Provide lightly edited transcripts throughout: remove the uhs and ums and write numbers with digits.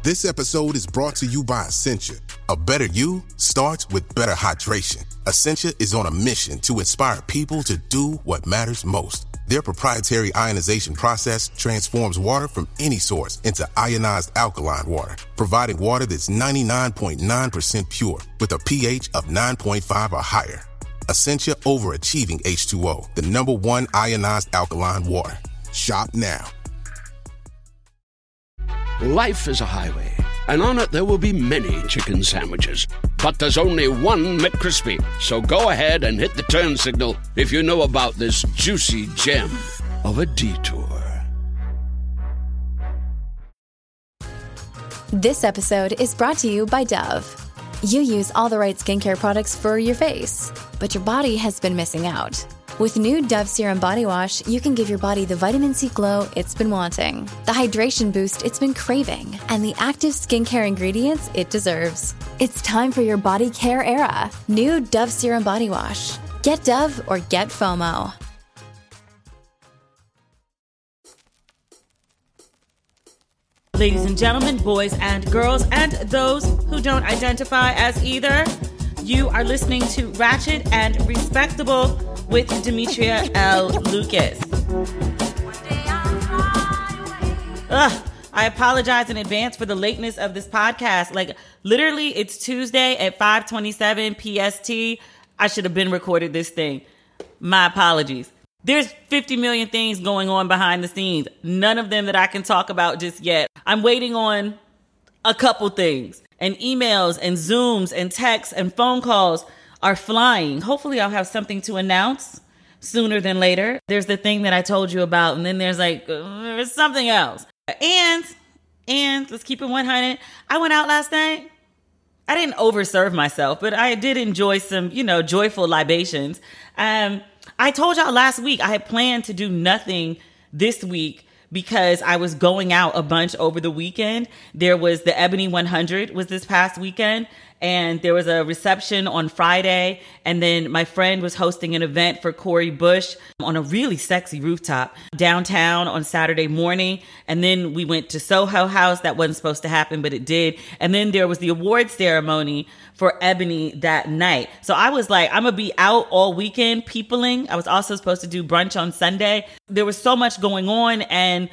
This episode is brought to you by Essentia. A better you starts with better hydration. Essentia is on a mission to inspire people to do what matters most. Their proprietary ionization process transforms water from any source into ionized alkaline water, providing water that's 99.9% pure with a pH of 9.5 or higher. Essentia Overachieving H2O, the #1 ionized alkaline water. Shop now. Life is a highway, and on it there will be many chicken sandwiches. But there's only one McCrispy. So go ahead and hit the turn signal if you know about this juicy gem of a detour. This episode is brought to you by Dove. You use all the right skincare products for your face, but your body has been missing out. With new Dove Serum Body Wash, you can give your body the vitamin C glow it's been wanting, the hydration boost it's been craving, and the active skincare ingredients it deserves. It's time for your body care era. New Dove Serum Body Wash. Get Dove or get FOMO. Ladies and gentlemen, boys and girls, and those who don't identify as either, you are listening to Ratchet and Respectable with Demetria L. Lucas. I apologize in advance for the lateness of this podcast. Like, literally, it's Tuesday at 5:27 PST. I should have been recorded this thing. My apologies. There's 50 million things going on behind the scenes. None of them that I can talk about just yet. I'm waiting on a couple things. And emails and Zooms and texts and phone calls are flying. Hopefully I'll have something to announce sooner than later. There's the thing that I told you about, and then there's something else. And let's keep it 100. I went out last night. I didn't overserve myself, but I did enjoy some, joyful libations. I told y'all last week I had planned to do nothing this week because I was going out a bunch over the weekend. There was the Ebony 100 was this past weekend, and there was a reception on Friday, and then my friend was hosting an event for Cori Bush on a really sexy rooftop downtown on Saturday morning, and then we went to Soho House. That wasn't supposed to happen, but it did. And then there was the award ceremony for Ebony that night. So I was like, I'm gonna be out all weekend peopling. I was also supposed to do brunch on Sunday. There was so much going on, and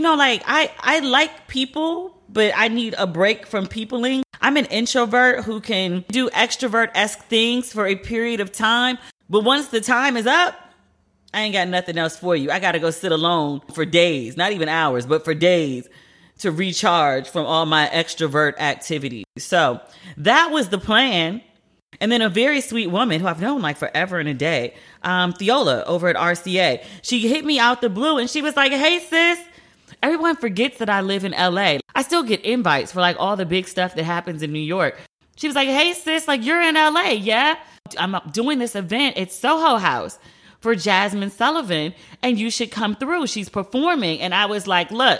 I like people, but I need a break from peopling. I'm an introvert who can do extrovert-esque things for a period of time, but once the time is up, I ain't got nothing else for you. I gotta go sit alone for days, not even hours, but for days, to recharge from all my extrovert activity. So that was the plan. And then a very sweet woman who I've known like forever and a day, Theola over at RCA, she hit me out the blue and she was like, "Hey sis, everyone forgets that I live in LA. I still get invites for like all the big stuff that happens in New York." She was like, "Hey sis, like you're in LA, yeah? I'm doing this event at Soho House for Jazmine Sullivan and you should come through. She's performing." And I was like, look,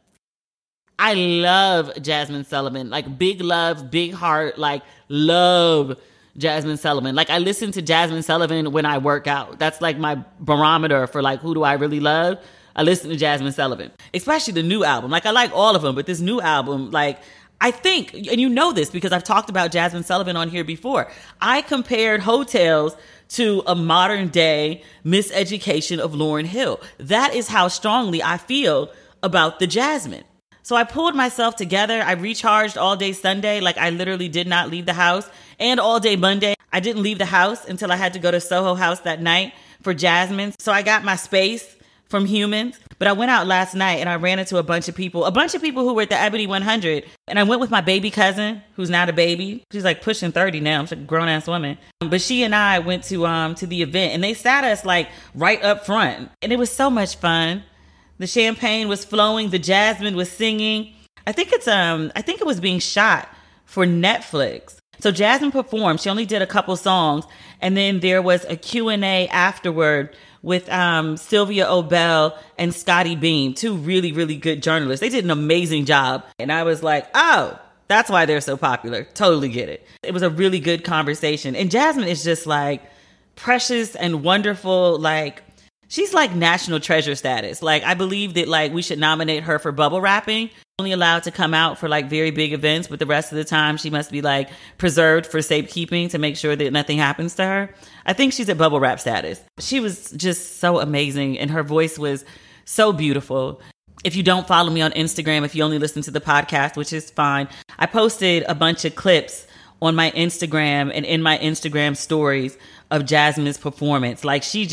I love Jazmine Sullivan, like big love, big heart, like love Jazmine Sullivan. Like I listen to Jazmine Sullivan when I work out. That's like my barometer for like, who do I really love? I listen to Jazmine Sullivan, especially the new album. Like I like all of them, but this new album, like I think, and you know this because I've talked about Jazmine Sullivan on here before. I compared Hotels to a modern day miseducation of Lauryn Hill. That is how strongly I feel about the Jazmine. So I pulled myself together. I recharged all day Sunday. Like I literally did not leave the house, and all day Monday. I didn't leave the house until I had to go to Soho House that night for Jazmine. So I got my space from Humans. But I went out last night and I ran into a bunch of people who were at the Ebony 100. And I went with my baby cousin, who's not a baby. She's like pushing 30 now. She's a grown ass woman. But she and I went to the event, and they sat us like right up front. And it was so much fun. The champagne was flowing. The Jazmine was singing. I think it was being shot for Netflix. So Jazmine performed. She only did a couple songs. And then there was a Q&A afterward with Sylvia Obell and Scotty Beam, two really, really good journalists. They did an amazing job. And I was like, oh, that's why they're so popular. Totally get it. It was a really good conversation. And Jazmine is just like precious and wonderful. Like, she's like national treasure status. Like, I believe that like we should nominate her for bubble wrapping only allowed to come out for like very big events, but the rest of the time she must be like preserved for safekeeping to make sure that nothing happens to her. I think she's at bubble wrap status. She was just so amazing and her voice was so beautiful. If you don't follow me on Instagram, if you only listen to the podcast, which is fine, I posted a bunch of clips on my Instagram and in my Instagram stories of Jasmine's performance. Like she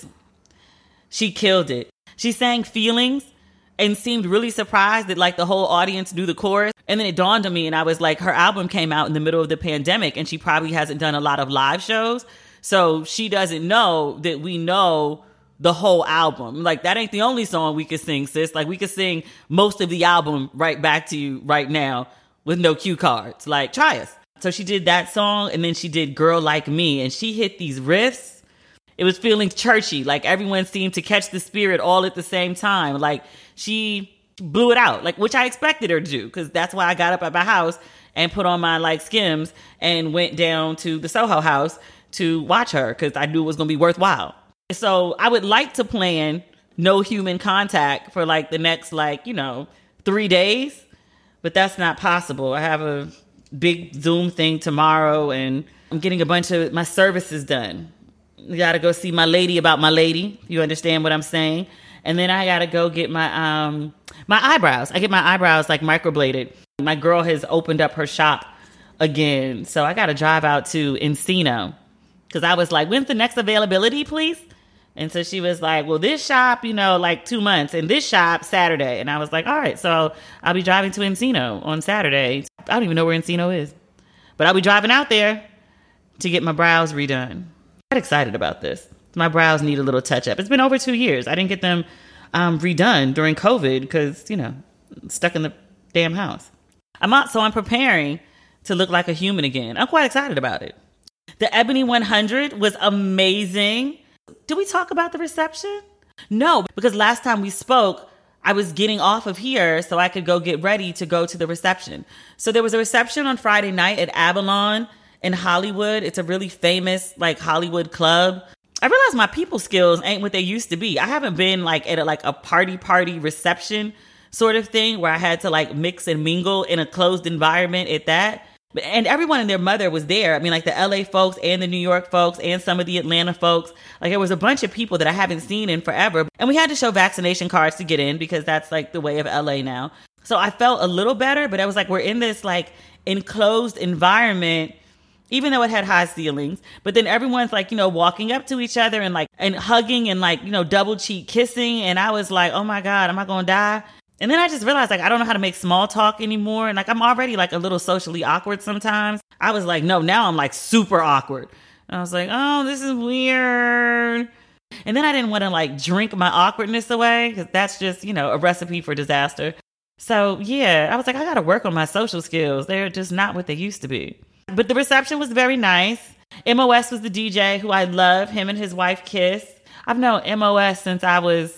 killed it. She sang Feelings and seemed really surprised that like the whole audience knew the chorus. And then it dawned on me and I was like, her album came out in the middle of the pandemic and she probably hasn't done a lot of live shows. So she doesn't know that we know the whole album. Like that ain't the only song we could sing, sis. Like we could sing most of the album right back to you right now with no cue cards. Like try us. So she did that song and then she did Girl Like Me and she hit these riffs. It was feeling churchy. Like everyone seemed to catch the spirit all at the same time. Like she blew it out, like which I expected her to do because that's why I got up at my house and put on my like Skims and went down to the Soho House to watch her because I knew it was going to be worthwhile. So I would like to plan no human contact for like the next 3 days, but that's not possible. I have a big Zoom thing tomorrow and I'm getting a bunch of my services done. I got to go see my lady about my lady. You understand what I'm saying? And then I got to go get my my eyebrows. I get my eyebrows like microbladed. My girl has opened up her shop again. So I got to drive out to Encino because I was like, when's the next availability, please? And so she was like, well, this shop, like 2 months and this shop Saturday. And I was like, all right, so I'll be driving to Encino on Saturday. I don't even know where Encino is, but I'll be driving out there to get my brows redone. I'm excited about this. My brows need a little touch up. It's been over 2 years. I didn't get them redone during COVID because, stuck in the damn house. I'm preparing to look like a human again. I'm quite excited about it. The Ebony 100 was amazing. Did we talk about the reception? No, because last time we spoke, I was getting off of here so I could go get ready to go to the reception. So there was a reception on Friday night at Avalon in Hollywood. It's a really famous Hollywood club. I realized my people skills ain't what they used to be. I haven't been at a party reception sort of thing where I had to mix and mingle in a closed environment at that. And everyone and their mother was there. I mean, the LA folks and the New York folks and some of the Atlanta folks. There was a bunch of people that I haven't seen in forever. And we had to show vaccination cards to get in because that's the way of LA now. So I felt a little better, but I was we're in this enclosed environment, even though it had high ceilings. But then everyone's walking up to each other and hugging and double cheek kissing. And I was like, oh my God, am I going to die? And then I just realized I don't know how to make small talk anymore. And I'm already a little socially awkward sometimes. I was no, now I'm super awkward. And I was like, oh, this is weird. And then I didn't want to drink my awkwardness away because that's just, a recipe for disaster. So yeah, I was I got to work on my social skills. They're just not what they used to be. But the reception was very nice. MOS was the DJ who I love. Him and his wife Kiss. I've known MOS since I was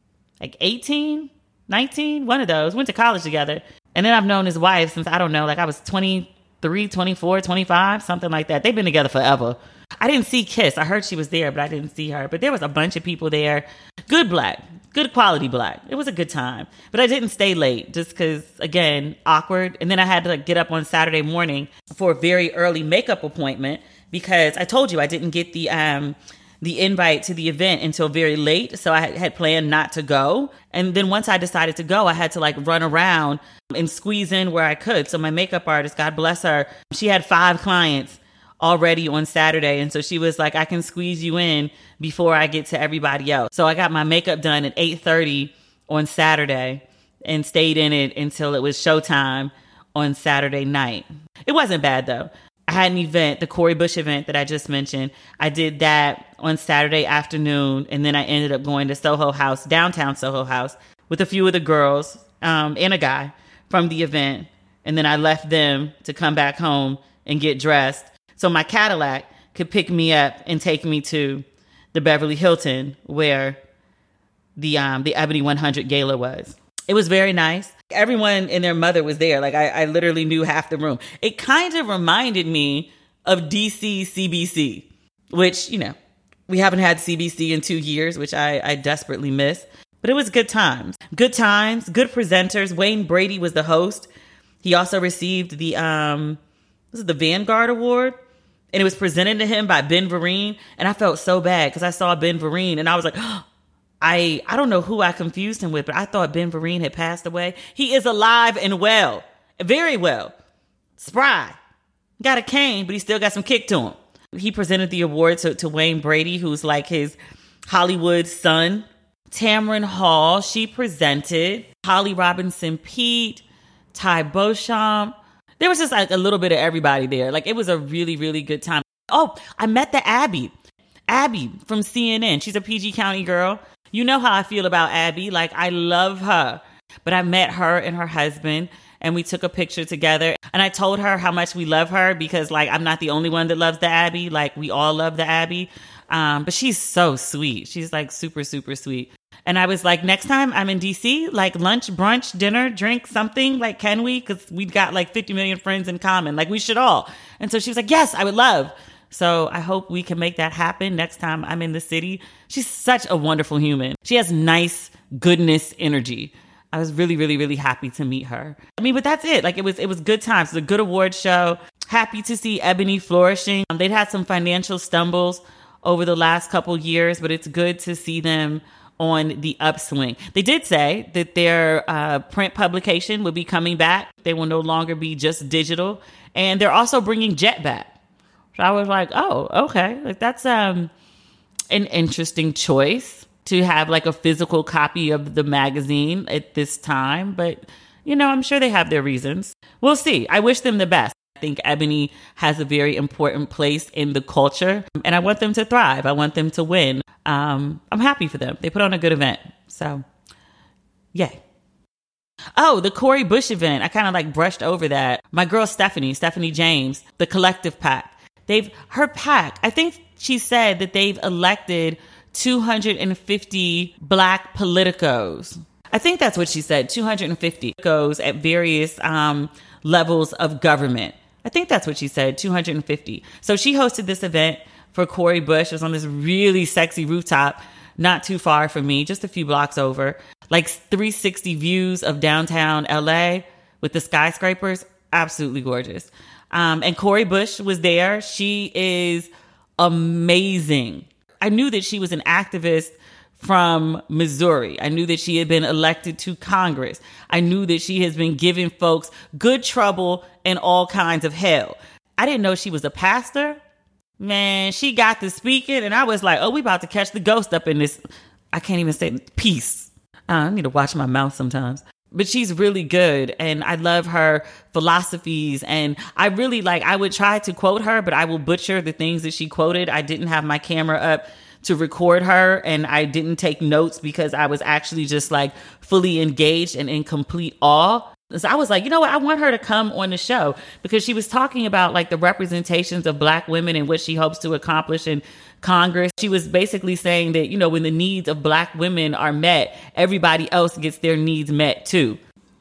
18, 19, one of those. Went to college together. And then I've known his wife since, I don't know, I was 23, 24, 25, something like that. They've been together forever. I didn't see Kiss. I heard she was there, but I didn't see her. But there was a bunch of people there. Good black. Good quality black. It was a good time. But I didn't stay late just because, again, awkward. And then I had to get up on Saturday morning for a very early makeup appointment because I told you I didn't get the invite to the event until very late. So I had planned not to go. And then once I decided to go, I had to run around and squeeze in where I could. So my makeup artist, God bless her, she had 5 clients already on Saturday. And so she was like, I can squeeze you in before I get to everybody else. So I got my makeup done at 8:30 on Saturday and stayed in it until it was showtime on Saturday night. It wasn't bad though. I had an event, the Cori Bush event that I just mentioned. I did that on Saturday afternoon. And then I ended up going to Soho House, downtown Soho House, with a few of the girls and a guy from the event. And then I left them to come back home and get dressed so my Cadillac could pick me up and take me to the Beverly Hilton where the Ebony 100 Gala was. It was very nice. Everyone and their mother was there. I literally knew half the room. It kind of reminded me of DC CBC, which, we haven't had CBC in 2 years, which I desperately miss. But it was good times. Good times, good presenters. Wayne Brady was the host. He also received the Vanguard Award. And it was presented to him by Ben Vereen. And I felt so bad because I saw Ben Vereen and I was like, oh, I don't know who I confused him with, but I thought Ben Vereen had passed away. He is alive and well. Very well. Spry. Got a cane, but he still got some kick to him. He presented the award to Wayne Brady, who's like his Hollywood son. Tamron Hall, she presented. Holly Robinson Pete, Ty Beauchamp. There was just like a little bit of everybody there. Like it was a really, really good time. Oh, I met the Abby from CNN. She's a PG County girl. You know how I feel about Abby. Like I love her. But I met her and her husband and we took a picture together. And I told her how much we love her because like I'm not the only one that loves the Abby. Like we all love the Abby. But she's so sweet. She's like super, super sweet. And I was like, next time I'm in DC, like lunch, brunch, dinner, drink, something, like, can we? Because we've got like 50 million friends in common. Like we should all. And so she was like, yes, I would love. So I hope we can make that happen next time I'm in the city. She's such a wonderful human. She has nice goodness energy. I was really, really, really happy to meet her. I mean, but that's it. Like it was good times. It was a good award show. Happy to see Ebony flourishing. They'd had some financial stumbles over the last couple years, but it's good to see them on the upswing. They did say that their print publication will be coming back. They will no longer be just digital. And they're also bringing Jet back. So I was like, oh, okay. Like that's an interesting choice to have like a physical copy of the magazine at this time. But, you know, I'm sure they have their reasons. We'll see. I wish them the best. I think Ebony has a very important place in the culture and I want them to thrive. I want them to win. I'm happy for them. They put on a good event. So, yay. Oh, the Cori Bush event. I kind of like brushed over that. My girl Stephanie James, the Collective PAC. Her PAC, I think she said that they've elected 250 Black politicos. I think that's what she said, 250 goes at various levels of government. I think that's what she said, 250. So she hosted this event for Cori Bush. It was on this really sexy rooftop, not too far from me, just a few blocks over. Like 360 views of downtown LA with the skyscrapers. Absolutely gorgeous. And Cori Bush was there. She is amazing. I knew that she was an activist from Missouri. I knew that she had been elected to Congress. I knew that she has been giving folks good trouble and all kinds of hell. I didn't know she was a pastor. Man, she got to speaking and I was like, oh, we about to catch the ghost up in this. I can't even say peace. I need to watch my mouth sometimes. But she's really good and I love her philosophies and I really I would try to quote her, but I will butcher the things that she quoted. I didn't have my camera up to record her and I didn't take notes because I was actually just like fully engaged and in complete awe. So I was like, you know what? I want her to come on the show because she was talking about like the representations of Black women and what she hopes to accomplish in Congress. She was basically saying that, you know, when the needs of Black women are met, everybody else gets their needs met too.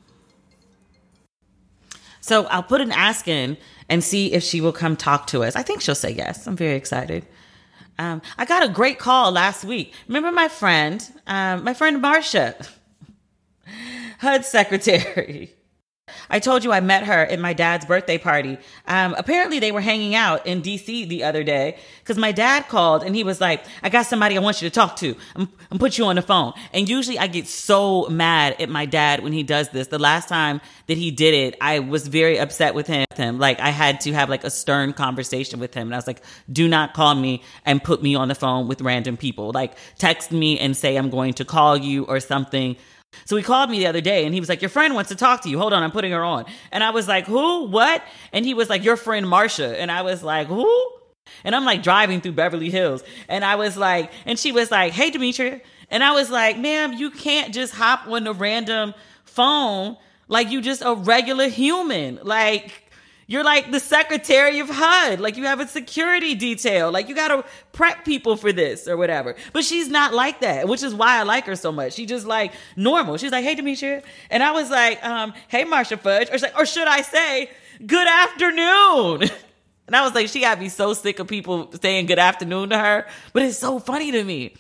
So I'll put an ask in and see if she will come talk to us. I think she'll say yes. I'm very excited. I got a great call last week. Remember my friend Marsha, HUD secretary. I told you I met her at my dad's birthday party. Apparently they were hanging out in DC the other day because my dad called and he was like, I got somebody I want you to talk to. I'm put you on the phone. And usually I get so mad at my dad when he does this. The last time that he did it, I was very upset with him. Like I had to have like a stern conversation with him. And I was like, do not call me and put me on the phone with random people. Like text me and say I'm going to call you or something. So he called me the other day and he was like, your friend wants to talk to you. Hold on, I'm putting her on. And I was like, who? What? And he was like, your friend Marsha. And I was like, who? And I'm like driving through Beverly Hills. And I was like, and she was like, hey, Demetria. And I was like, ma'am, you can't just hop on the random phone like you just a regular human. Like, you're like the secretary of HUD. Like you have a security detail. Like you got to prep people for this or whatever. But she's not like that, which is why I like her so much. She's just like normal. She's like, hey, Demetria. And I was like, hey, Marsha Fudge. Or should I say, good afternoon? And I was like, she got to be so sick of people saying good afternoon to her. But it's so funny to me.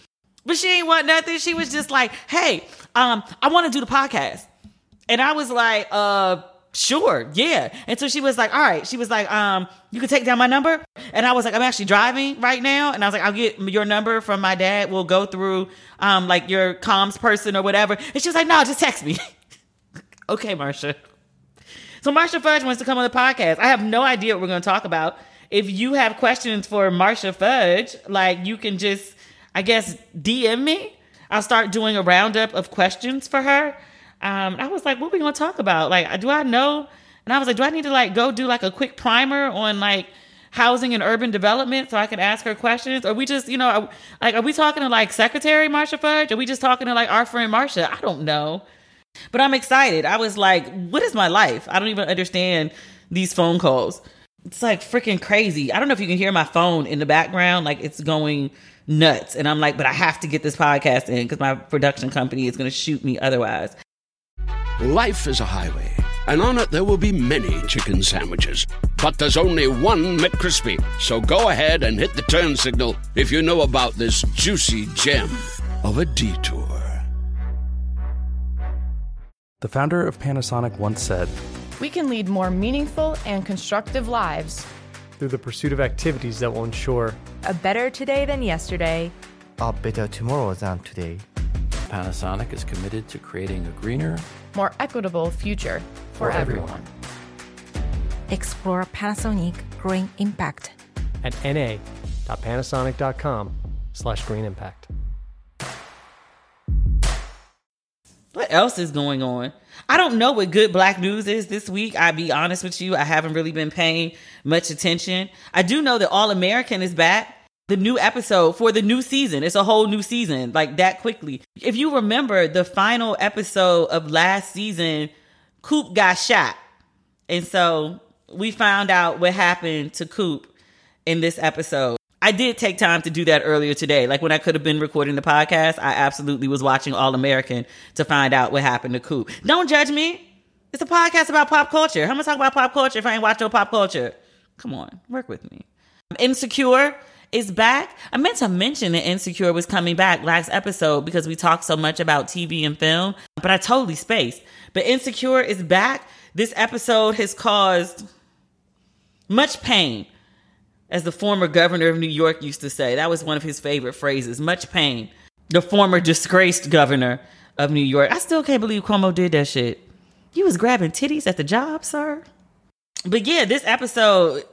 But she ain't want nothing. She was just like, hey, I want to do the podcast. And I was like, sure, yeah. And so she was like, all right. She was like, you can take down my number. And I was like, I'm actually driving right now. And I was like, I'll get your number from my dad. We'll go through like your comms person or whatever. And she was like, no, just text me. Okay, Marsha. So Marsha Fudge wants to come on the podcast. I have no idea what we're going to talk about. If you have questions for Marsha Fudge, like you can just, I guess, DM me. I'll start doing a roundup of questions for her. I was like, what are we going to talk about? Like, do I know? And I was like, do I need to like go do like a quick primer on like housing and urban development so I can ask her questions? Or we just, you know, like, are we talking to like Secretary Marsha Fudge? Are we just talking to like our friend Marsha? I don't know. But I'm excited. I was like, what is my life? I don't even understand these phone calls. It's like freaking crazy. I don't know if you can hear my phone in the background. Like it's going nuts. And I'm like, but I have to get this podcast in because my production company is going to shoot me otherwise. Life is a highway, and on it there will be many chicken sandwiches. But there's only one McCrispy. So go ahead and hit the turn signal if you know about this juicy gem of a detour. The founder of Panasonic once said, "We can lead more meaningful and constructive lives through the pursuit of activities that will ensure a better today than yesterday, a better tomorrow than today." Panasonic is committed to creating a greener, more equitable future for everyone. Explore Panasonic Green Impact at na.panasonic.com/green impact. What else is going on? I don't know what good Black news is this week. I'll be honest with you. I haven't really been paying much attention. I do know that All American is back. The new episode for the new season. It's a whole new season, like that quickly. If you remember the final episode of last season, Coop got shot. And so we found out what happened to Coop in this episode. I did take time to do that earlier today. Like when I could have been recording the podcast, I absolutely was watching All American to find out what happened to Coop. Don't judge me. It's a podcast about pop culture. How am I going to talk about pop culture if I ain't watch no pop culture? Come on, work with me. Insecure is back. I meant to mention that Insecure was coming back last episode because we talked so much about TV and film, but I totally spaced. But Insecure is back. This episode has caused much pain. As the former governor of New York used to say, that was one of his favorite phrases, much pain. The former disgraced governor of New York. I still can't believe Cuomo did that shit. You was grabbing titties at the job, sir. But yeah, this episode,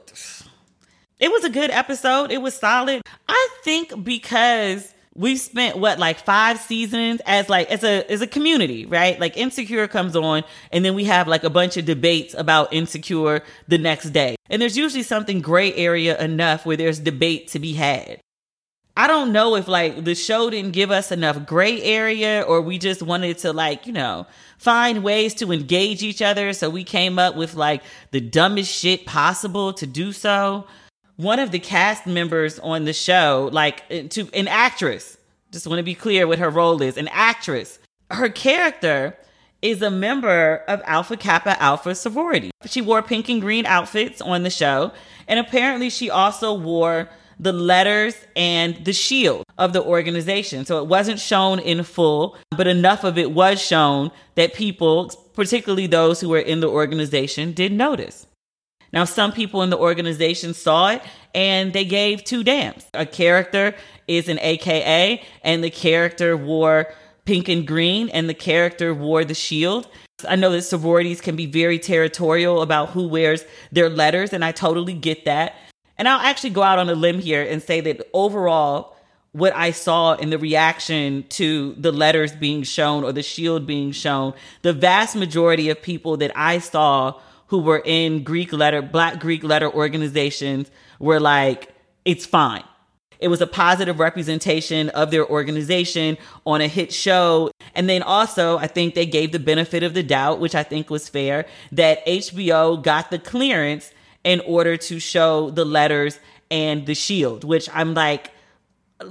it was a good episode. It was solid. I think because we've spent 5 seasons as a community, right? Like Insecure comes on and then we have like a bunch of debates about Insecure the next day. And there's usually something gray area enough where there's debate to be had. I don't know if like the show didn't give us enough gray area or we just wanted to find ways to engage each other. So we came up with like the dumbest shit possible to do so. One of the cast members on the show, an actress, just want to be clear what her role is, an actress. Her character is a member of Alpha Kappa Alpha sorority. She wore pink and green outfits on the show, and apparently she also wore the letters and the shield of the organization. So it wasn't shown in full, but enough of it was shown that people, particularly those who were in the organization, did notice. Now, some people in the organization saw it and they gave two damns. A character is an AKA and the character wore pink and green and the character wore the shield. I know that sororities can be very territorial about who wears their letters, and I totally get that. And I'll actually go out on a limb here and say that overall, what I saw in the reaction to the letters being shown or the shield being shown, the vast majority of people that I saw who were in Black Greek letter organizations were like, it's fine. It was a positive representation of their organization on a hit show. And then also, I think they gave the benefit of the doubt, which I think was fair, that HBO got the clearance in order to show the letters and the shield, which I'm like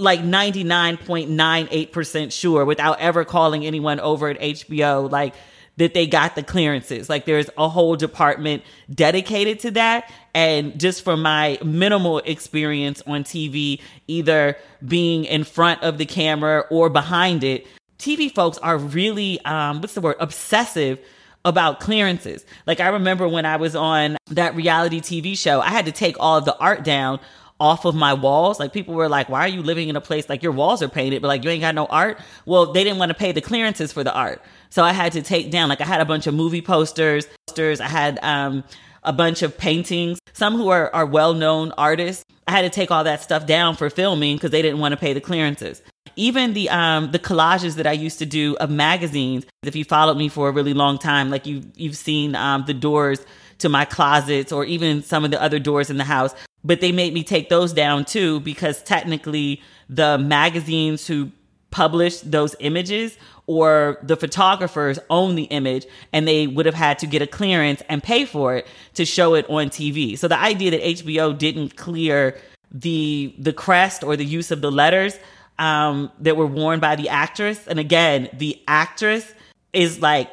99.98% sure without ever calling anyone over at HBO. Like, that they got the clearances. Like there's a whole department dedicated to that. And just from my minimal experience on TV, either being in front of the camera or behind it, TV folks are really, obsessive about clearances. Like I remember when I was on that reality TV show, I had to take all of the art down off of my walls. Like people were like, why are you living in a place like your walls are painted, but like you ain't got no art? Well, they didn't want to pay the clearances for the art. So I had to take down, like I had a bunch of movie posters. I had a bunch of paintings, some who are well-known artists. I had to take all that stuff down for filming because they didn't want to pay the clearances. Even the collages that I used to do of magazines, if you followed me for a really long time, like you've seen the doors to my closets or even some of the other doors in the house, but they made me take those down too, because technically the magazines who published those images or the photographers own the image, and they would have had to get a clearance and pay for it to show it on TV. So the idea that HBO didn't clear the crest or the use of the letters that were worn by the actress. And again, the actress is like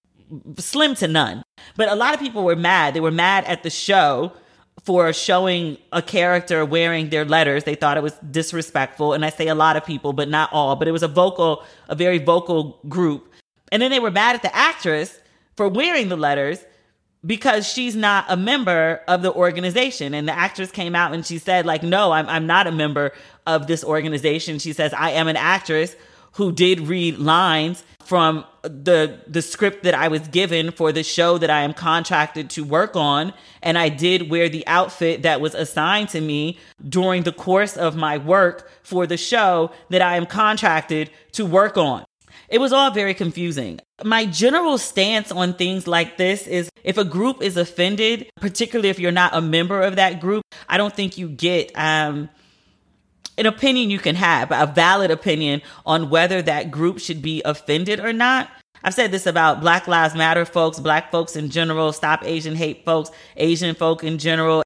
slim to none. But a lot of people were mad. They were mad at the show for showing a character wearing their letters. They thought it was disrespectful. And I say a lot of people, but not all. But it was a very vocal group. And then they were mad at the actress for wearing the letters because she's not a member of the organization. And the actress came out and she said, like, no, I'm not a member of this organization. She says, I am an actress who did read lines from the script that I was given for the show that I am contracted to work on. And I did wear the outfit that was assigned to me during the course of my work for the show that I am contracted to work on. It was all very confusing. My general stance on things like this is if a group is offended, particularly if you're not a member of that group, I don't think you get an opinion you can have, a valid opinion on whether that group should be offended or not. I've said this about Black Lives Matter folks, Black folks in general, Stop Asian Hate folks, Asian folk in general,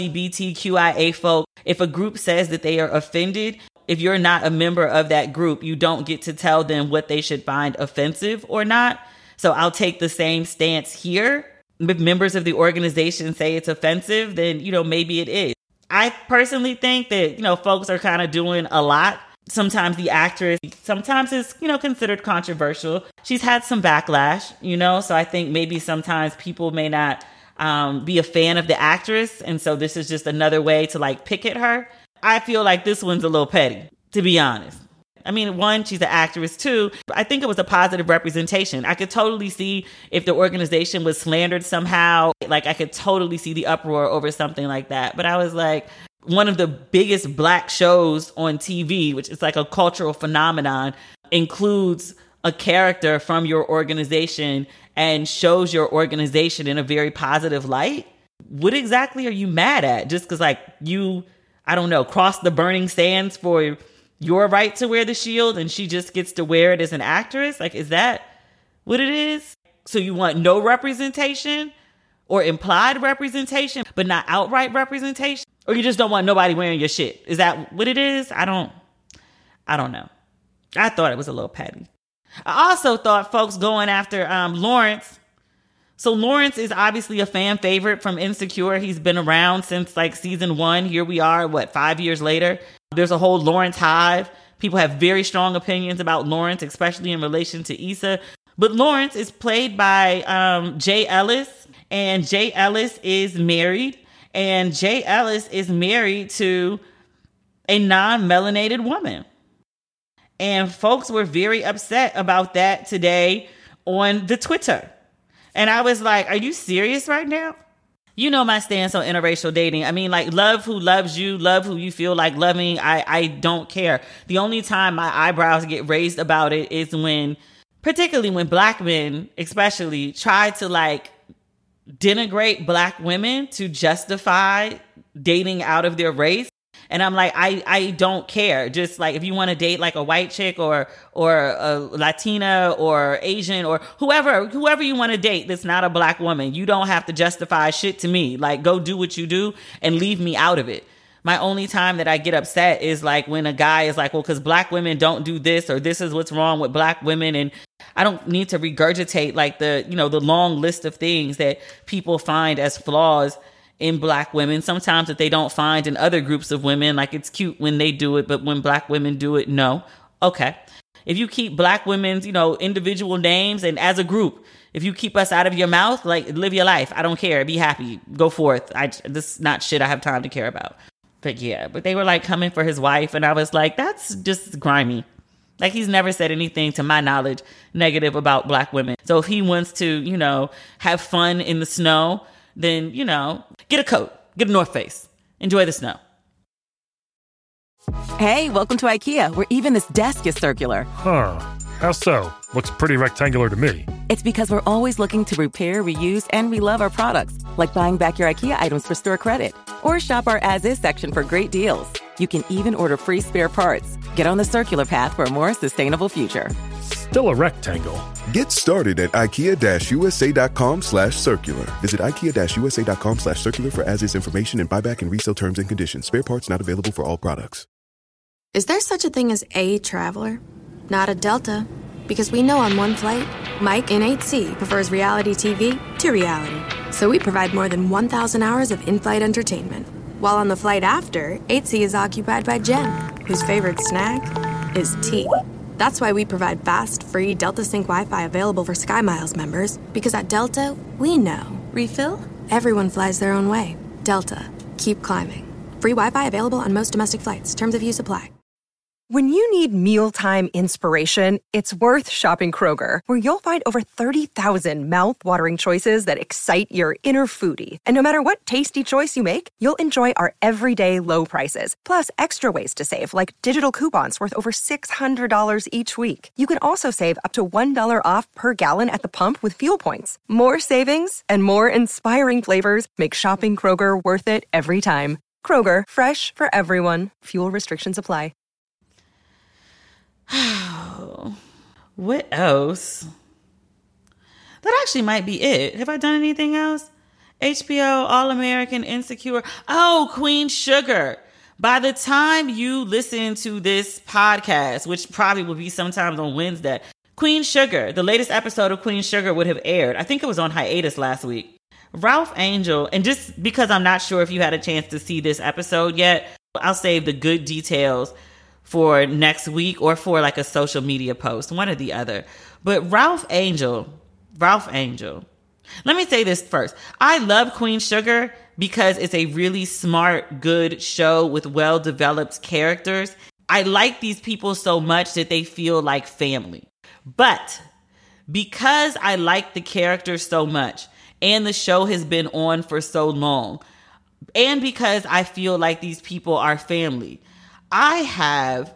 LGBTQIA folk. If a group says that they are offended, if you're not a member of that group, you don't get to tell them what they should find offensive or not. So I'll take the same stance here. If members of the organization say it's offensive, then, maybe it is. I personally think that, folks are kind of doing a lot. Sometimes the actress, sometimes is, considered controversial. She's had some backlash, so I think maybe sometimes people may not be a fan of the actress. And so this is just another way to like pick at her. I feel like this one's a little petty, to be honest. I mean, one, she's an actress. Two, I think it was a positive representation. I could totally see if the organization was slandered somehow. Like, I could totally see the uproar over something like that. But I was like, one of the biggest Black shows on TV, which is like a cultural phenomenon, includes a character from your organization and shows your organization in a very positive light. What exactly are you mad at? Just because, like, you, I don't know, cross the burning sands for your right to wear the shield and she just gets to wear it as an actress? Like, is that what it is? So you want no representation or implied representation, but not outright representation? Or you just don't want nobody wearing your shit? Is that what it is? I don't know. I thought it was a little petty. I also thought folks going after Lawrence. So Lawrence is obviously a fan favorite from Insecure. He's been around since like season 1. Here we are, 5 years later? There's a whole Lawrence hive. People have very strong opinions about Lawrence, especially in relation to Issa. But Lawrence is played by Jay Ellis, and Jay Ellis is married. And Jay Ellis is married to a non-melanated woman. And folks were very upset about that today on the Twitter. And I was like, are you serious right now? You know my stance on interracial dating. I mean, like, love who loves you, love who you feel like loving. I don't care. The only time my eyebrows get raised about it is when, particularly when Black men, especially, try to like denigrate Black women to justify dating out of their race. And I'm like, I don't care. Just like, if you want to date like a white chick or a Latina or Asian or whoever you want to date that's not a Black woman, you don't have to justify shit to me. Like, go do what you do and leave me out of it. My only time that I get upset is like when a guy is like, well, because Black women don't do this, or this is what's wrong with Black women. And I don't need to regurgitate like the long list of things that people find as flaws in Black women, sometimes that they don't find in other groups of women. Like, it's cute when they do it, but when Black women do it, no. Okay. If you keep Black women's, individual names, and as a group, if you keep us out of your mouth, like, live your life. I don't care. Be happy. Go forth. This is not shit I have time to care about. But yeah, but they were like coming for his wife, and I was like, that's just grimy. Like, he's never said anything, to my knowledge, negative about Black women. So if he wants to, have fun in the snow, then, get a coat, get a North Face, enjoy the snow. Hey, welcome to IKEA, where even this desk is circular. Huh. How so? Looks pretty rectangular to me. It's because we're always looking to repair, reuse, and relove our products, like buying back your IKEA items for store credit. Or shop our as-is section for great deals. You can even order free spare parts. Get on the circular path for a more sustainable future. Still a rectangle. Get started at IKEA-USA.com/circular. Visit IKEA-USA.com/circular for as-is information and buyback and resale terms and conditions. Spare parts not available for all products. Is there such a thing as a traveler? Not a Delta. Because we know on one flight, Mike in 8C prefers reality TV to reality. So we provide more than 1,000 hours of in-flight entertainment. While on the flight after, 8C is occupied by Jen, whose favorite snack is tea. That's why we provide fast, free Delta Sync Wi-Fi available for SkyMiles members. Because at Delta, we know. Refill? Everyone flies their own way. Delta. Keep climbing. Free Wi-Fi available on most domestic flights. Terms of use apply. When you need mealtime inspiration, it's worth shopping Kroger, where you'll find over 30,000 mouth-watering choices that excite your inner foodie. And no matter what tasty choice you make, you'll enjoy our everyday low prices, plus extra ways to save, like digital coupons worth over $600 each week. You can also save up to $1 off per gallon at the pump with fuel points. More savings and more inspiring flavors make shopping Kroger worth it every time. Kroger, fresh for everyone. Fuel restrictions apply. What else? That actually might be it. Have I done anything else? HBO, All-American, Insecure. Oh, Queen Sugar. By the time you listen to this podcast, which probably will be sometime on Wednesday, Queen Sugar, the latest episode of Queen Sugar would have aired. I think it was on hiatus last week. Ralph Angel, and just because I'm not sure if you had a chance to see this episode yet, I'll save the good details for next week or for like a social media post, one or the other. But Ralph Angel. Let me say this first. I love Queen Sugar because it's a really smart, good show with well-developed characters. I like these people so much that they feel like family. But because I like the characters so much and the show has been on for so long, and because I feel like these people are family, I have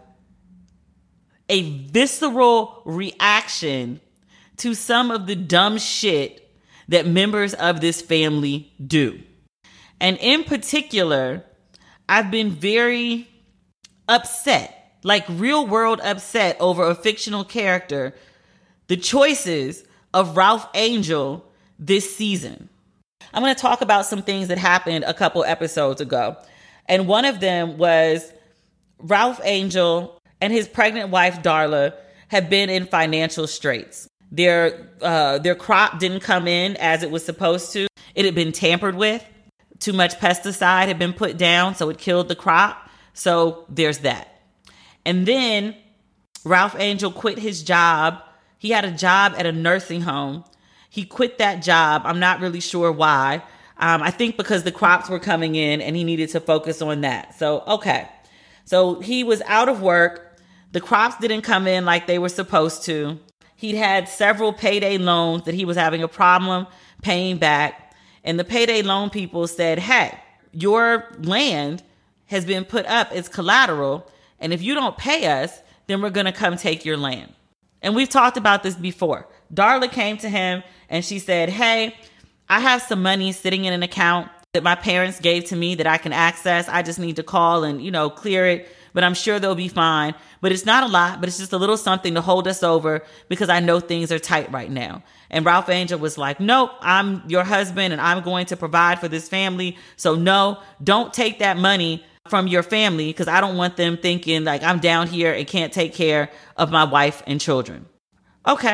a visceral reaction to some of the dumb shit that members of this family do. And in particular, I've been very upset, like real world upset over a fictional character, the choices of Ralph Angel this season. I'm going to talk about some things that happened a couple episodes ago. And one of them was Ralph Angel and his pregnant wife, Darla, have been in financial straits. Their crop didn't come in as it was supposed to. It had been tampered with. Too much pesticide had been put down, so it killed the crop. So there's that. And then Ralph Angel quit his job. He had a job at a nursing home. He quit that job. I'm not really sure why. I think because the crops were coming in and he needed to focus on that. So, okay. So he was out of work. The crops didn't come in like they were supposed to. He'd had several payday loans that he was having a problem paying back. And the payday loan people said, hey, your land has been put up as collateral. And if you don't pay us, then we're going to come take your land. And we've talked about this before. Darla came to him and she said, hey, I have some money sitting in an account that my parents gave to me that I can access. I just need to call and, clear it. But I'm sure they'll be fine. But it's not a lot, but it's just a little something to hold us over because I know things are tight right now. And Ralph Angel was like, nope, I'm your husband and I'm going to provide for this family. So no, don't take that money from your family because I don't want them thinking like I'm down here and can't take care of my wife and children. Okay.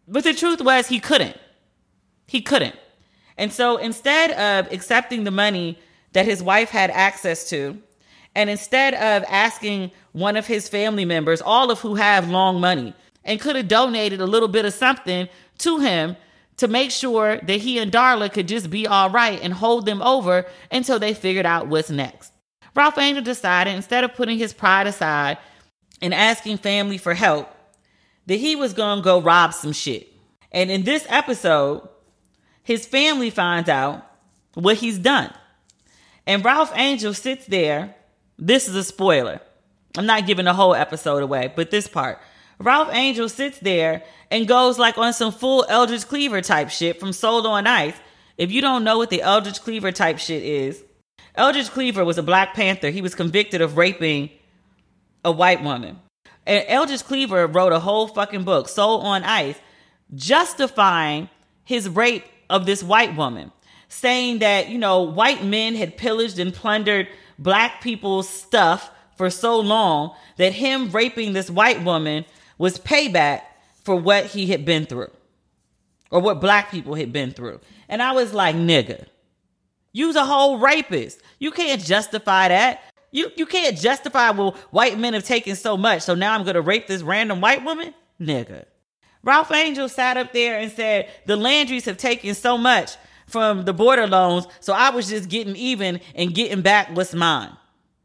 But the truth was he couldn't. He couldn't. And so instead of accepting the money that his wife had access to, and instead of asking one of his family members, all of who have long money, and could have donated a little bit of something to him to make sure that he and Darla could just be all right and hold them over until they figured out what's next. Ralph Angel decided, instead of putting his pride aside and asking family for help, that he was going to go rob some shit. And in this episode, his family finds out what he's done. And Ralph Angel sits there. This is a spoiler. I'm not giving the whole episode away, but this part. Ralph Angel sits there and goes like on some full Eldridge Cleaver type shit from Soul on Ice. If you don't know what the Eldridge Cleaver type shit is, Eldridge Cleaver was a Black Panther. He was convicted of raping a white woman. And Eldridge Cleaver wrote a whole fucking book, Soul on Ice, justifying his rape of this white woman, saying that, you know, white men had pillaged and plundered Black people's stuff for so long that him raping this white woman was payback for what he had been through, or what Black people had been through. And I was like, nigga, you's a whole rapist. You can't justify that. You can't justify, well, white men have taken so much, so now I'm going to rape this random white woman? Nigga. Ralph Angel sat up there and said, the Landrys have taken so much from the border loans, so I was just getting even and getting back what's mine.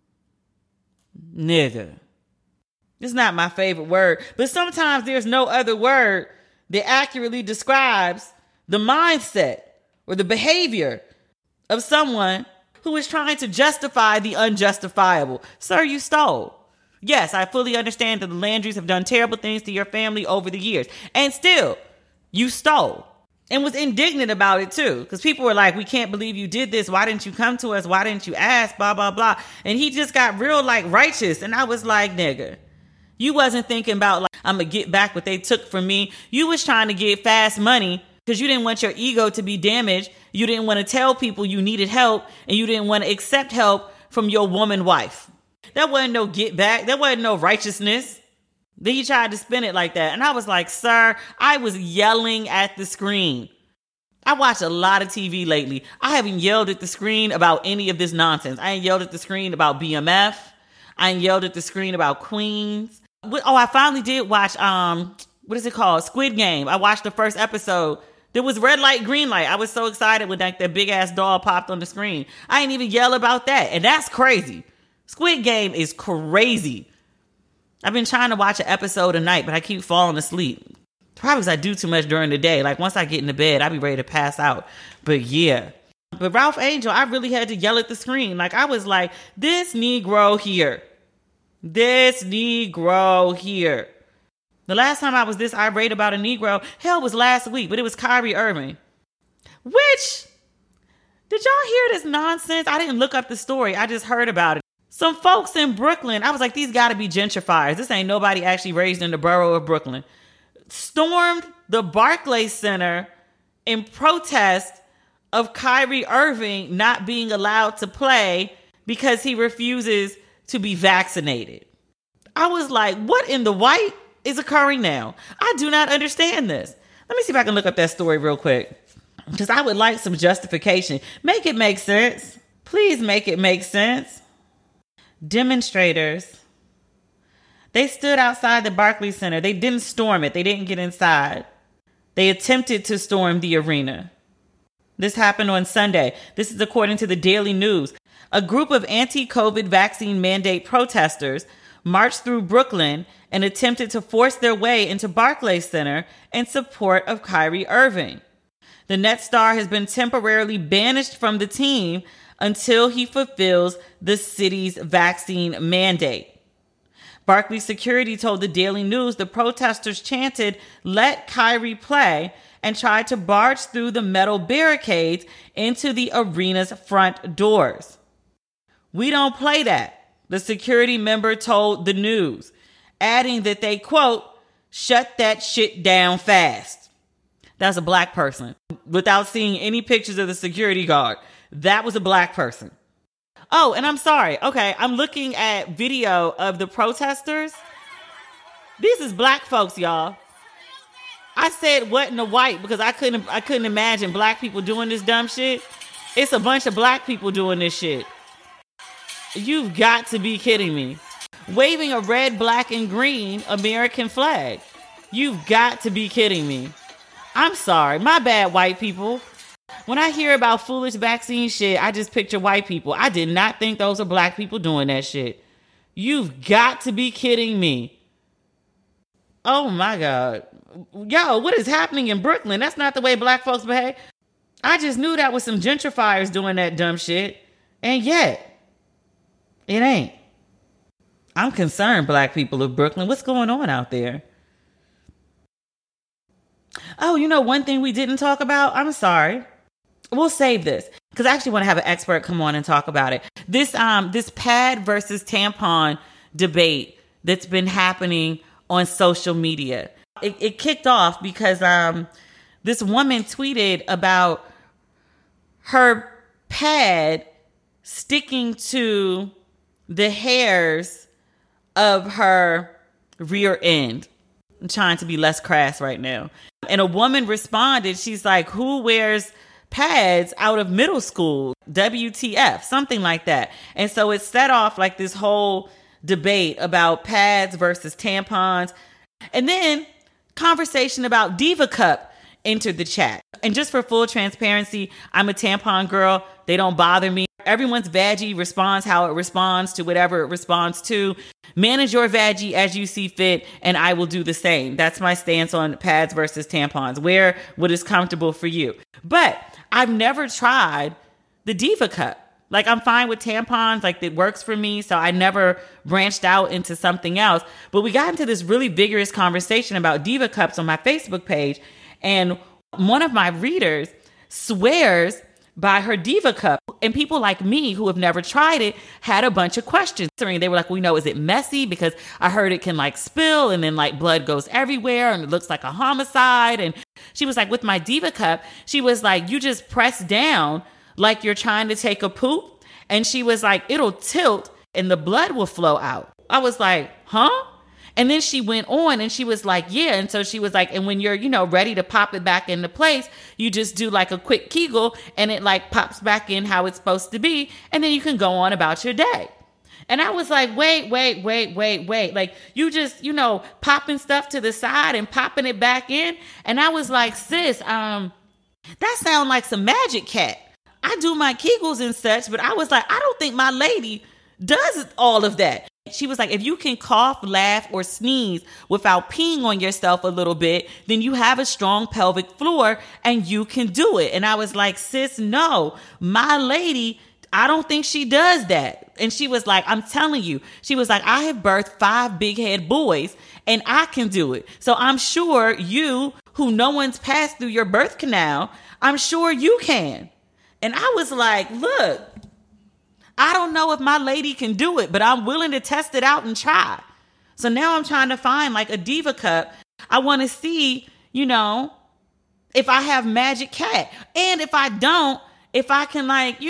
Nigga. It's not my favorite word, but sometimes there's no other word that accurately describes the mindset or the behavior of someone who is trying to justify the unjustifiable. Sir, you stole. Yes, I fully understand that the Landrys have done terrible things to your family over the years. And still, you stole. And was indignant about it too. Because people were like, we can't believe you did this. Why didn't you come to us? Why didn't you ask? Blah, blah, blah. And he just got real like righteous. And I was like, nigga, you wasn't thinking about like, I'm going to get back what they took from me. You was trying to get fast money because you didn't want your ego to be damaged. You didn't want to tell people you needed help. And you didn't want to accept help from your woman wife. That wasn't no get back. That wasn't no righteousness. Then he tried to spin it like that. And I was like, sir, I was yelling at the screen. I watch a lot of TV lately. I haven't yelled at the screen about any of this nonsense. I ain't yelled at the screen about BMF. I ain't yelled at the screen about Queens. Oh, I finally did watch, what is it called? Squid Game. I watched the first episode. There was red light, green light. I was so excited when like that big ass doll popped on the screen. I ain't even yell about that. And that's crazy. Squid Game is crazy. I've been trying to watch an episode a night, but I keep falling asleep. Probably because I do too much during the day. Like once I get into bed, I be ready to pass out. But yeah. But Ralph Angel, I really had to yell at the screen. Like I was like, this Negro here. This Negro here. The last time I was this irate about a Negro, hell, was last week, but it was Kyrie Irving. Which, did y'all hear this nonsense? I didn't look up the story. I just heard about it. Some folks in Brooklyn, I was like, these got to be gentrifiers. This ain't nobody actually raised in the borough of Brooklyn. Stormed the Barclays Center in protest of Kyrie Irving not being allowed to play because he refuses to be vaccinated. I was like, what in the white is occurring now? I do not understand this. Let me see if I can look up that story real quick, because I would like some justification. Make it make sense. Please make it make sense. Demonstrators. They stood outside the Barclays Center. They didn't storm it. They didn't get inside. They attempted to storm the arena. This happened on Sunday. This is according to the Daily News. A group of anti-COVID vaccine mandate protesters marched through Brooklyn and attempted to force their way into Barclays Center in support of Kyrie Irving. The Nets star has been temporarily banished from the team until he fulfills the city's vaccine mandate. Barclays security told the Daily News the protesters chanted, "Let Kyrie play," and tried to barge through the metal barricades into the arena's front doors. "We don't play that," the security member told the news, adding that they, quote, "shut that shit down fast." That's a black person. Without seeing any pictures of the security guard, that was a black person. Oh, and I'm sorry. Okay, I'm looking at video of the protesters. These is black folks, y'all. I said what in the white because I couldn't imagine black people doing this dumb shit. It's a bunch of black people doing this shit. You've got to be kidding me. Waving a red, black, and green American flag. You've got to be kidding me. I'm sorry. My bad, white people. When I hear about foolish vaccine shit, I just picture white people. I did not think those are black people doing that shit. You've got to be kidding me. Oh my God. Yo, what is happening in Brooklyn? That's not the way black folks behave. I just knew that was some gentrifiers doing that dumb shit. And yet, it ain't. I'm concerned, black people of Brooklyn. What's going on out there? Oh, you know, one thing we didn't talk about? I'm sorry. We'll save this because I actually want to have an expert come on and talk about it. This pad versus tampon debate that's been happening on social media. It kicked off because this woman tweeted about her pad sticking to the hairs of her rear end. I'm trying to be less crass right now. And a woman responded, she's like, who wears pads out of middle school? WTF, something like that. And so it set off like this whole debate about pads versus tampons. And then conversation about Diva Cup entered the chat. And just for full transparency, I'm a tampon girl. They don't bother me. Everyone's vaggie responds how it responds to whatever it responds to. Manage your vaggie as you see fit, and I will do the same. That's my stance on pads versus tampons. Wear what is comfortable for you. But I've never tried the Diva Cup. Like, I'm fine with tampons. Like, it works for me. So I never branched out into something else. But we got into this really vigorous conversation about Diva Cups on my Facebook page. And one of my readers swears by her Diva Cup. And people like me who have never tried it had a bunch of questions. They were like, well, is it messy? Because I heard it can like spill and then like blood goes everywhere and it looks like a homicide. And she was like, with my Diva Cup, she was like, you just press down like you're trying to take a poop. And she was like, it'll tilt and the blood will flow out. I was like, huh? And then she went on and she was like, yeah. And so she was like, and when you're, ready to pop it back into place, you just do like a quick Kegel and it like pops back in how it's supposed to be. And then you can go on about your day. And I was like, wait. Like you just, popping stuff to the side and popping it back in. And I was like, sis, that sounds like some magic cat. I do my Kegels and such, but I was like, I don't think my lady does all of that. She was like, if you can cough, laugh, or sneeze without peeing on yourself a little bit, then you have a strong pelvic floor and you can do it. And I was like, sis, no, my lady, I don't think she does that. And she was like, I'm telling you, she was like, I have birthed 5 big head boys and I can do it. So I'm sure you, who no one's passed through your birth canal, I'm sure you can. And I was like, look, I don't know if my lady can do it, but I'm willing to test it out and try. So now I'm trying to find like a Diva Cup. I want to see, if I have magic cat. And if I don't, if I can like,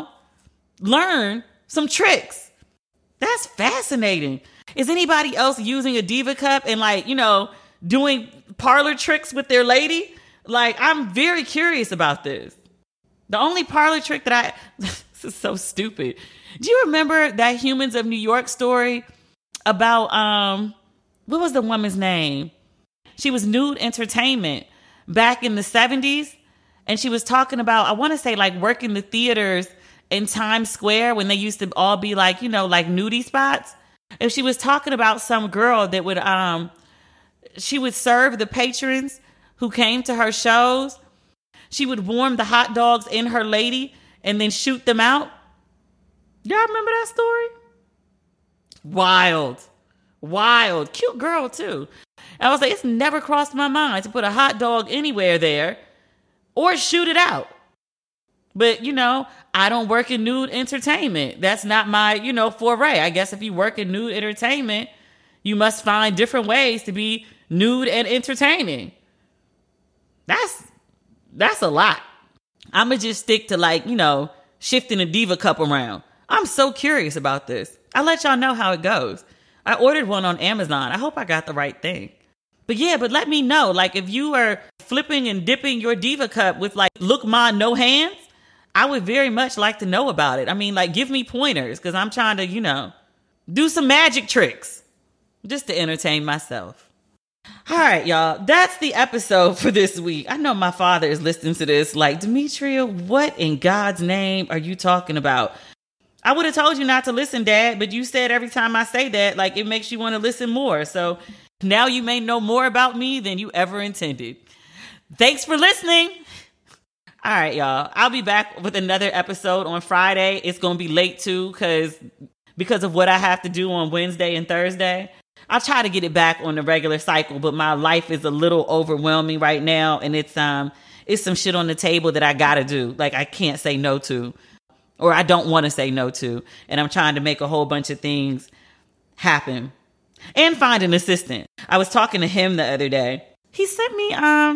learn some tricks. That's fascinating. Is anybody else using a Diva Cup and like, doing parlor tricks with their lady? Like, I'm very curious about this. The only parlor trick that this is so stupid. Do you remember that Humans of New York story about, what was the woman's name? She was Nude Entertainment back in the 70s. And she was talking about, I want to say like working the theaters in Times Square when they used to all be like, like nudie spots. And she was talking about some girl that would, she would serve the patrons who came to her shows. She would warm the hot dogs in her lady and then shoot them out. Y'all remember that story? Wild. Cute girl, too. I was like, it's never crossed my mind to put a hot dog anywhere there or shoot it out. But, I don't work in nude entertainment. That's not my, foray. I guess if you work in nude entertainment, you must find different ways to be nude and entertaining. That's a lot. I'm going to just stick to like, shifting a Diva Cup around. I'm so curious about this. I'll let y'all know how it goes. I ordered one on Amazon. I hope I got the right thing. But let me know, like, if you are flipping and dipping your Diva cup with, like, look, ma, no hands, I would very much like to know about it. I mean, like, give me pointers, because I'm trying to, do some magic tricks just to entertain myself. All right, y'all, that's the episode for this week. I know my father is listening to this like, Demetria, what in God's name are you talking about? I would have told you not to listen, Dad, but you said every time I say that, like, it makes you want to listen more. So now you may know more about me than you ever intended. Thanks for listening. All right, y'all. I'll be back with another episode on Friday. It's going to be late, too, because of what I have to do on Wednesday and Thursday. I'll try to get it back on the regular cycle, but my life is a little overwhelming right now, and it's some shit on the table that I got to do. Like, I can't say no to, or I don't want to say no to, and I'm trying to make a whole bunch of things happen and find an assistant. I was talking to him the other day. He sent me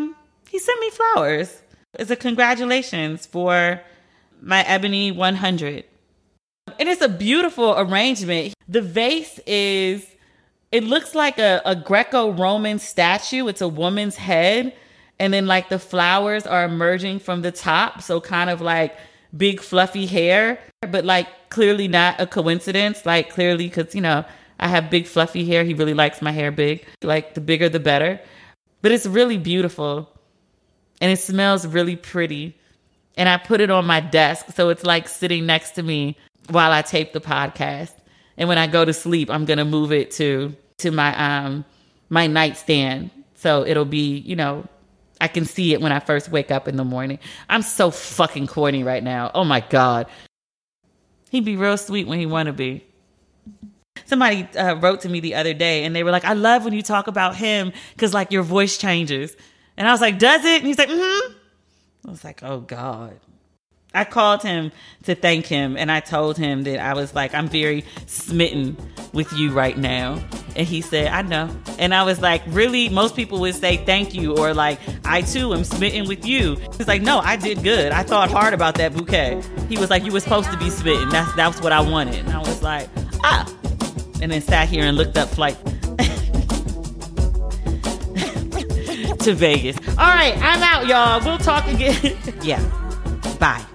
flowers. It's a congratulations for my Ebony 100. And it's a beautiful arrangement. The vase it looks like a Greco-Roman statue. It's a woman's head. And then like the flowers are emerging from the top. So kind of like big fluffy hair, but like clearly not a coincidence. Like clearly, because, I have big fluffy hair. He really likes my hair big. Like the bigger, the better. But it's really beautiful. And it smells really pretty. And I put it on my desk. So it's like sitting next to me while I tape the podcast. And when I go to sleep, I'm going to move it to my my nightstand. So it'll be, I can see it when I first wake up in the morning. I'm so fucking corny right now. Oh my God. He'd be real sweet when he want to be. Somebody wrote to me the other day and they were like, I love when you talk about him because like your voice changes. And I was like, does it? And he's like, mm-hmm. I was like, oh God. I called him to thank him and I told him that I was like, I'm very smitten with you right now. And he said, I know. And I was like, really? Most people would say thank you or like, I too am smitten with you. He's like, no, I did good. I thought hard about that bouquet. He was like, you were supposed to be smitten. That's what I wanted. And I was like, ah. And then sat here and looked up flight to Vegas. All right, I'm out, y'all. We'll talk again. Yeah. Bye.